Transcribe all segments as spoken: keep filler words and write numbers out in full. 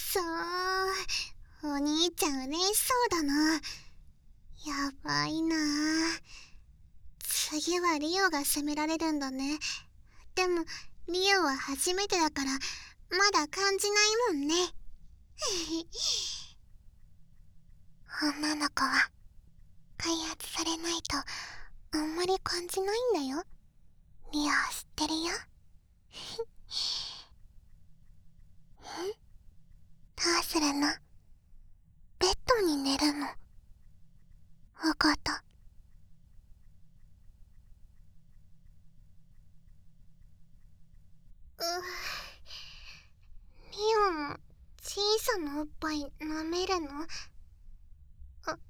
そー、お兄ちゃん嬉しそうだな。やばいな。次はリオが攻められるんだね。でもリオは初めてだからまだ感じないもんね。女の子は開発されないとあんまり感じないんだよ。リオ知ってるよ。ん？どうするの？ベッドに寝るの？わかった。うリオも小さなおっぱい舐めるの？あ、あ、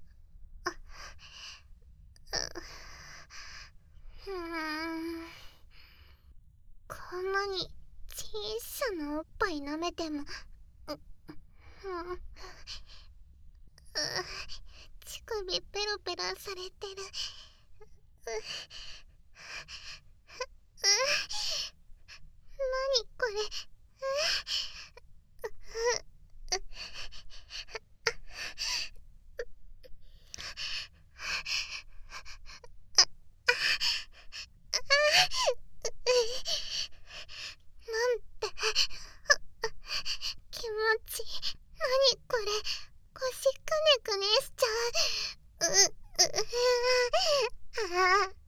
う、うーん。こんなに小さなおっぱい舐めても、う、うん、乳首ペロペロされてる。う、う、なにこれ。なんて気持ちいい。なにこれ。腰くねくねしちゃう。う、う、ああ、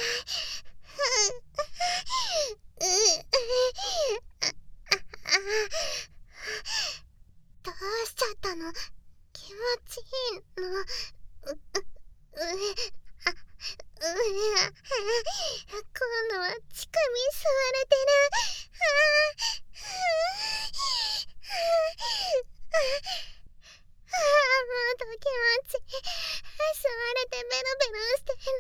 どうしちゃったの？気持ちいいの？う、う、う、あ、う、今度は乳首吸われてる。ああ、もっと気持ちいい。吸われてベロベロしてる。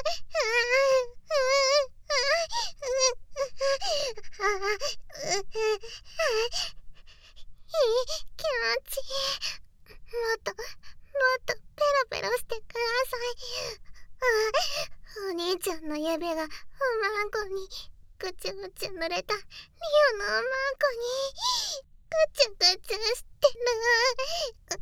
気持ちいい。もっともっとペロペロしてください。お兄ちゃんの指がおまんこにぐちゅぐちゅ濡れたリオのおまんこにぐちゅぐちゅしてる。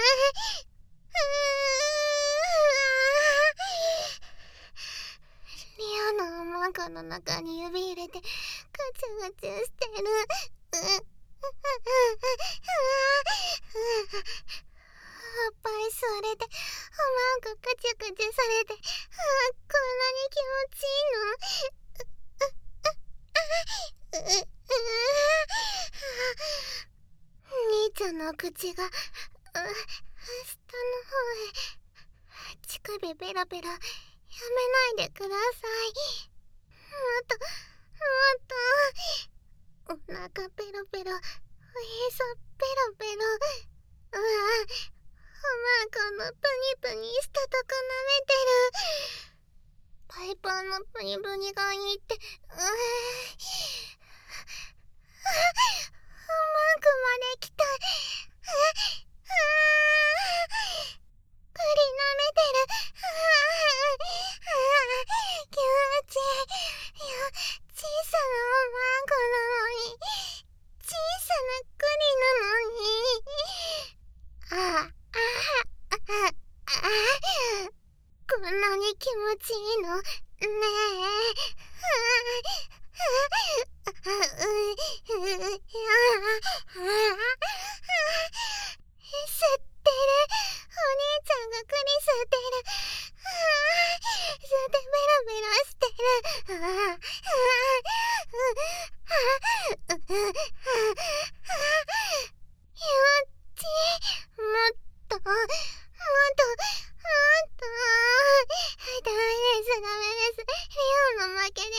リオのおまんこの中に指入れてぐちゅぐちゅしてる。おっぱい吸われておまんこぐちゅぐちゅされて、あ、こんなに気持ちいいの？兄ちゃんの口が、う、下の方へ。乳首ベラベラやめないでください。もっともっと。お腹ペロペロ、おへそペロペロ。うわ、おまんこのプニプニしたとこ舐めてる。パイパンのプニプニがいいって。うわ、おまんこまで来た。栗舐めてる。気持ちいい。いや、小さなおまんこなのに、小さな栗なのに。ああ、ああ、こんなに気持ちいいのねえ。吸ってる。お兄ちゃんが栗吸ってる。吸ってベロベロしてる。気持ちいい。もっともっともっと。ダメですダメです。リオの負けです。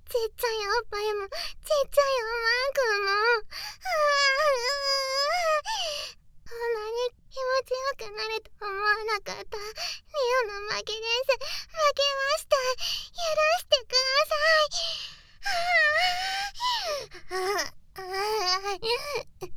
ちっちゃいおっぱいもちっちゃいおまんこも。こんなに気持ちよくなると思わなかった。リオの負けです。負けました。許してください。